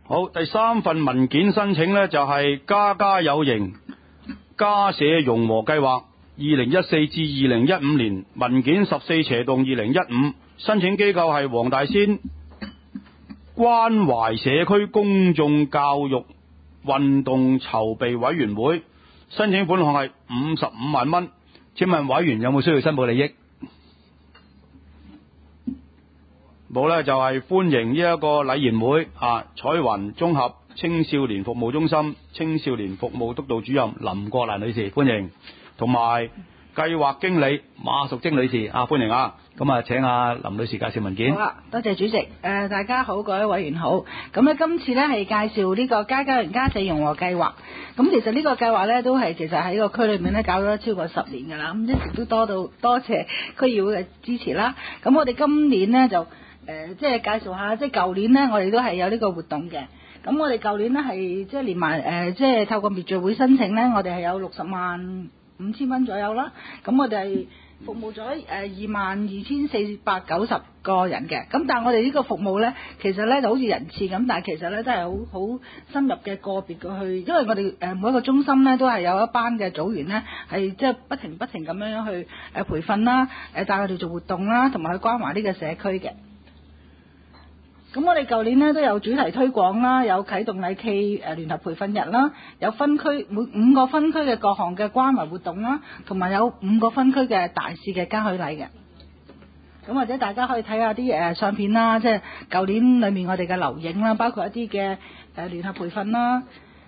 好，第3份文件申請呢，就係家家有型家社融和計劃2014至2015年文件14/2015，申請機構係黃大仙關懷社區公眾教育運動籌備委員會，申請款項係55萬蚊。請問委員有冇需要申報利益？冇呢，就係歡迎呢一個禮賢會彩雲綜合青少年服務中心青少年服務督導主任林國蘭女士，歡迎，同埋計劃經理馬淑貞女士歡迎啊！咁啊，請阿林女士介紹文件。 好啦，多謝主席。大家好，各位委員好。咁咧，今次咧係介紹呢個家家有型家社融和計劃。咁其實呢個計劃咧都係其實喺個區裏面咧搞咗超過10年㗎啦。咁一直都多謝區議會嘅支持啦。咁我哋今年呢，就即係介紹下，即係舊年呢，我哋都係有呢個活動嘅。咁我哋舊年呢，係即係連埋即係透過滅罪會申請呢，我哋係有605000蚊左右啦。咁我哋係服務咗22490個人嘅。咁但係我哋呢個服務呢，其實呢就好似人次咁，但係其實呢都係好深入嘅個別嘅去，因為我哋每一個中心呢都係有一班嘅組員呢，係即係不停咁樣去培訓啦，帶佢哋做活動啦，同埋去關懷呢個社區嘅。咁我哋舊年呢都有主題推廣啦，有啟動禮暨聯合培訓日啦，有分區每5個分區嘅各項嘅關懷活動啦，同埋有5個分區嘅大使嘅嘉許禮嘅。咁或者大家可以睇下啲相片啦，即係舊年裏面我哋嘅留影啦，包括一啲嘅聯合培訓啦，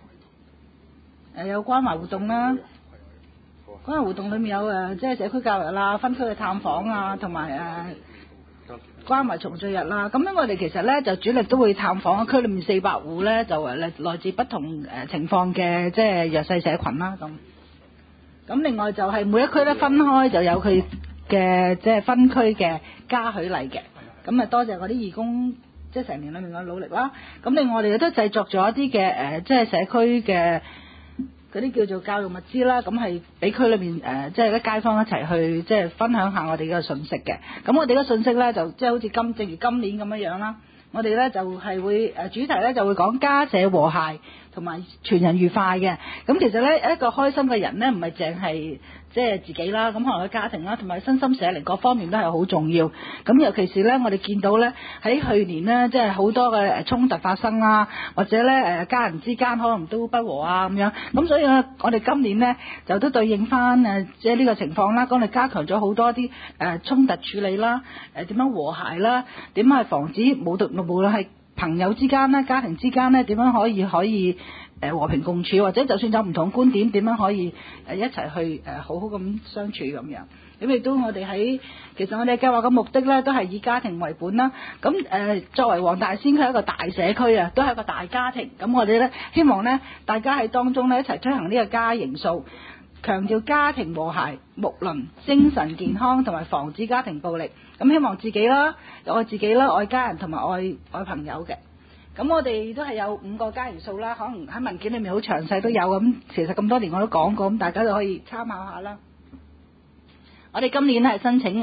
有關懷活動啦。關懷活動裏面有即係社區教育啦、分區嘅探訪啊，同埋關懷重聚日啦。咁樣我哋其實咧就主力都會探訪區裏面400戶咧，就來自不同情況嘅即係弱勢社群啦。咁另外就係每一區咧分開就有佢嘅即係分區嘅嘉許禮嘅。咁啊多謝我啲義工即係成年裏面嘅努力啦。咁另外我哋都製作咗一啲嘅即係社區嘅嗰啲叫做教育物資啦，咁係俾區裏面即係啲街坊一齊去即係分享下我哋嘅信息嘅。咁我哋嘅信息咧就即係好似正如今年咁樣啦，我哋咧就係會主題咧就會講家社和諧同埋全人愉快嘅。咁其實咧一個開心嘅人咧唔係淨係即係自己啦，咁可能個家庭啦，同埋身心社靈各方面都係好重要。咁尤其是咧，我哋見到咧喺去年呢，即係好多嘅衝突發生啦，或者咧家人之間可能都不和啊咁樣。咁所以咧，我哋今年呢，就都對應翻即係呢個情況啦，咁我哋加強咗好多啲衝突處理啦，點樣和諧啦，點樣係防止無論係朋友之間咧、家庭之間咧，點樣可以和平共處，或者就算有唔同觀點，點樣可以一齊去好好咁相處咁樣。咁亦都其實我哋計劃嘅目的咧，都係以家庭為本啦。咁作為黃大仙區係一個大社區啊，都係一個大家庭。咁我哋咧希望咧，大家喺當中咧一齊推行呢個家營數，強調家庭和諧、睦鄰、精神健康同埋防止家庭暴力。咁希望自己啦，愛自己啦，愛家人同埋愛朋友嘅。咁我哋都係有5個家營數啦，可能喺文件裏面好詳細都有。咁其實咁多年我都講過，咁大家都可以參考下啦。我哋今年係申請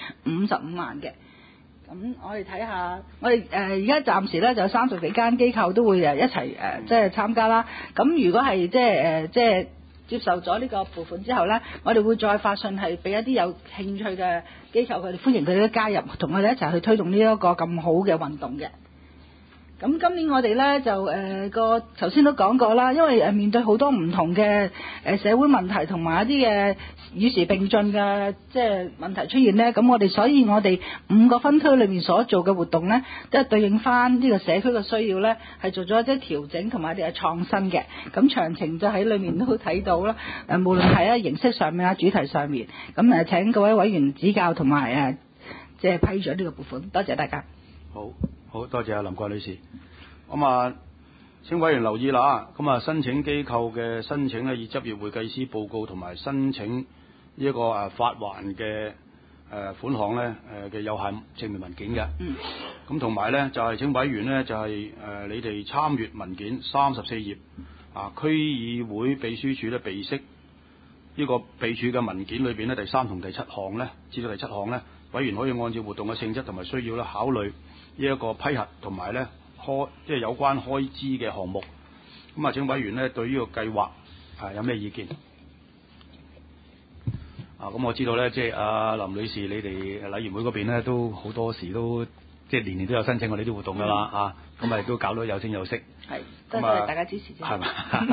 55萬嘅。咁我哋睇下，我哋而家暫時咧就有30幾間機構都會一齊即係參加啦。咁如果係即係接受咗呢個撥款之後咧，我哋會再發信係俾一啲有興趣嘅機構，佢哋歡迎佢哋都加入，同我哋一齊去推動呢一個咁好嘅運動嘅。咁今年我哋咧就頭先都講過啦，因為面對好多唔同嘅社會問題同埋一啲嘅與時並進嘅即係問題出現咧，咁所以我哋5個分區裏面所做嘅活動咧，都係對應翻呢個社區嘅需要咧，係做咗一啲調整同埋一啲嘅創新嘅。咁詳情就喺裏面都睇到啦。無論係喺形式上面啊、主題上面，咁請各位委員指教同埋即係批准呢個撥款。多謝大家。 好多謝阿林國女士。咁請委員留意啦。咁申請機構嘅申請咧，以執業會計師報告同埋申請呢一個發還嘅款項咧嘅有限證明文件嘅。咁同埋咧就係請委員咧就係你哋參閱文件34頁區議會秘書處咧備悉呢個備註嘅文件裏邊咧第3同第7項咧，至到第7項咧，委員可以按照活動嘅性質同埋需要咧考慮呢一個批核同埋咧即係有關開支嘅項目。咁啊，請委員呢對呢個計劃有咩意見？咁我知道咧，即係阿林女士，你哋禮儀會嗰邊咧都好多時都即係年年都有申請我哋啲活動噶啦，咁啊都搞到有聲有色。 係，多謝大家支持啫。 係嘛？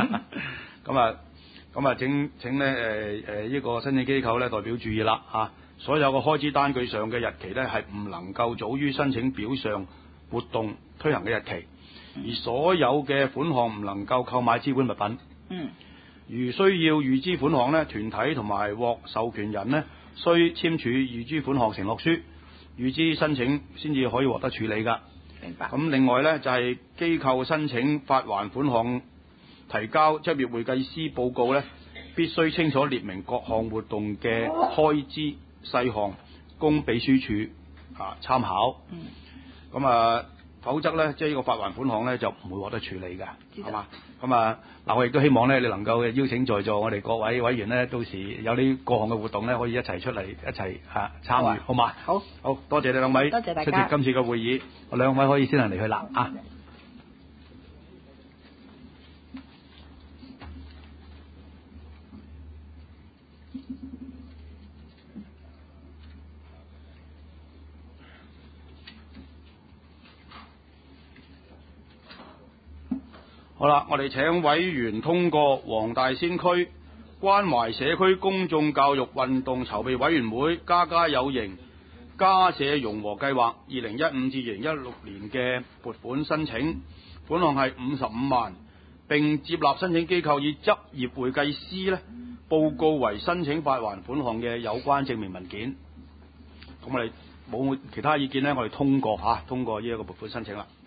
咁啊，請咧呢個申請機構咧代表注意啦，所有嘅開支單據上嘅日期咧係唔能夠早於申請表上活動推行嘅日期，而所有嘅款項唔能夠購買資本物品。如需要預支款項呢，團體同埋獲授權人呢，需簽署預支款項承諾書，預支申請先至可以獲得處理㗎。 明白。 咁另外呢，就係機構申請發還款項提交執業會計師報告呢，必須清楚列明各項活動嘅開支細項，供秘書處參考。否則呢，即係呢個發還款項呢，就唔會獲得處理嘅，係嘛？嗱，我亦都希望呢，你能夠邀請在座我哋各位委員呢，到時有呢各項嘅活動呢，可以一齊出嚟一齊參與，好嘛？ 好， 多謝你兩位， 多謝大家出席今次嘅會議，我兩位可以先行離去啦啊！好啦，我哋請委員通過黃大仙區關懷社區公眾教育運動籌備委員會家家有型家社融和計劃2015至2016年嘅撥款申請，款項係55萬，並接納申請機構以執業會計師呢報告為申請發還款項嘅有關證明文件。咁我哋冇其他意見呢，我哋通過呢一個撥款申請啦。